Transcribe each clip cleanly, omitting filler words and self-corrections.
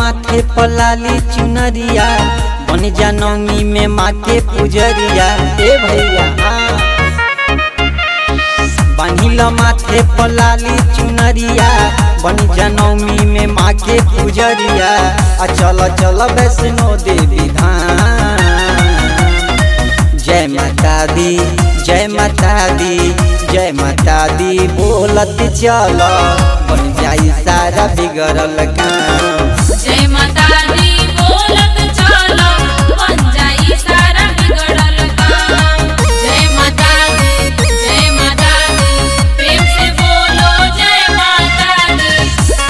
माथे पलाली चुनरिया बन जा नवमी में माँ के पुजरिया। ए भैया बांधिल माथे पलाली चुनरिया बन जा नवमी में माँ के पुजरिया। चल चल वैष्णो देवी धाम। जय माता दी जय माता दी जय माता दी बोलत चल बन जाई सारा बिगड़ल काम। जय माता दी बोलत चल बन जाई सारा बिगड़ल काम। जय माता दी प्रेम से बोलो जय माता दी।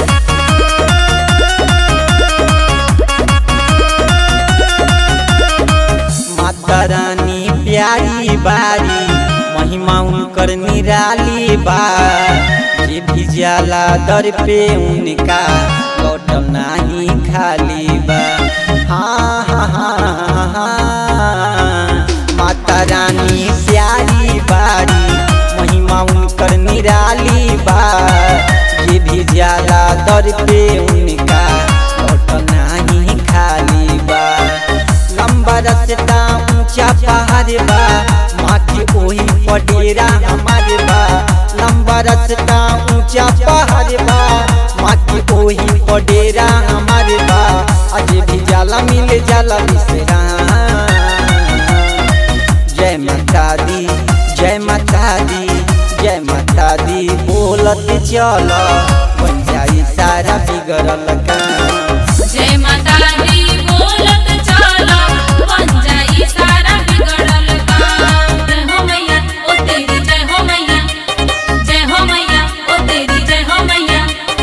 माता रानी प्यारी बारी महिमा उनकर निराली बा। जे भी जाला दर पे उनका लौटल नहीं खाली बा। हाँ हाँ हाँ हाँ माता रानी प्यारी बारी महिमा उनकर निराली बा। जे भी जाला दर पे उनका लौटल नहीं खाली बा। लंबा रास्ता ऊंचा पहाड़ बा माँ के ओही पडेरा हमारे बा। लंबा रास्ता ऊंचा पहाड़ बा माँ के ओही पडेरा हमारे बा। आज भी जाला मिल जाला विश्राम। जय माता दी जय माता दी जय माता दी बोलत चल बन जाई सारा बिगड़ल काम। जय माता दी बोलत चल बन जाई सारा बिगड़ल काम। जय हो मैया ओ तेरी जय हो मैया। जय हो मैया ओ तेरी जय हो मैया।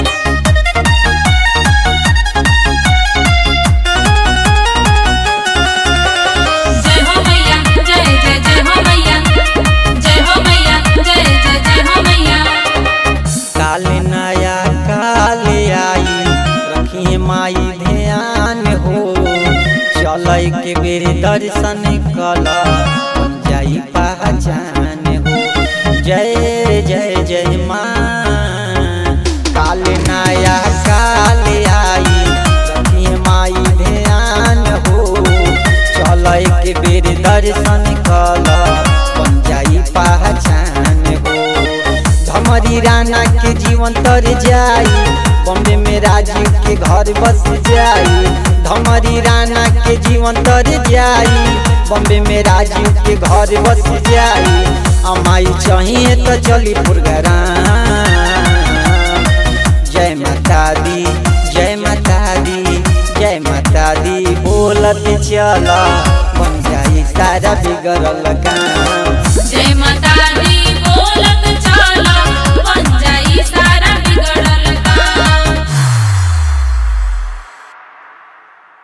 जय हो मैया जय जय जय हो मैया। जय हो मैया जय जय जय हो मैया। काल नया काल आई रखिए माई ध्यान हो। चल के बेर दर्शन कल बन जाई पहचान हो। जय जय जय माँ। काल नया काल आई रखिए माई ध्यान हो। चल के बेर दर्शन कल बन जाई पहचान हो। धमरी राना के जीवन तर जाई बॉम्बे में राजीव के घर बस जाई। धमरी राना के जीवन तर जाई बॉम्बे में राजीव के घर बस जाई। अमाई चाहिए तो चली प्रोग्राम। जय माता दी जय माता दी जय माता दी बोलत चल बन जाई सारा बिगड़ल काम।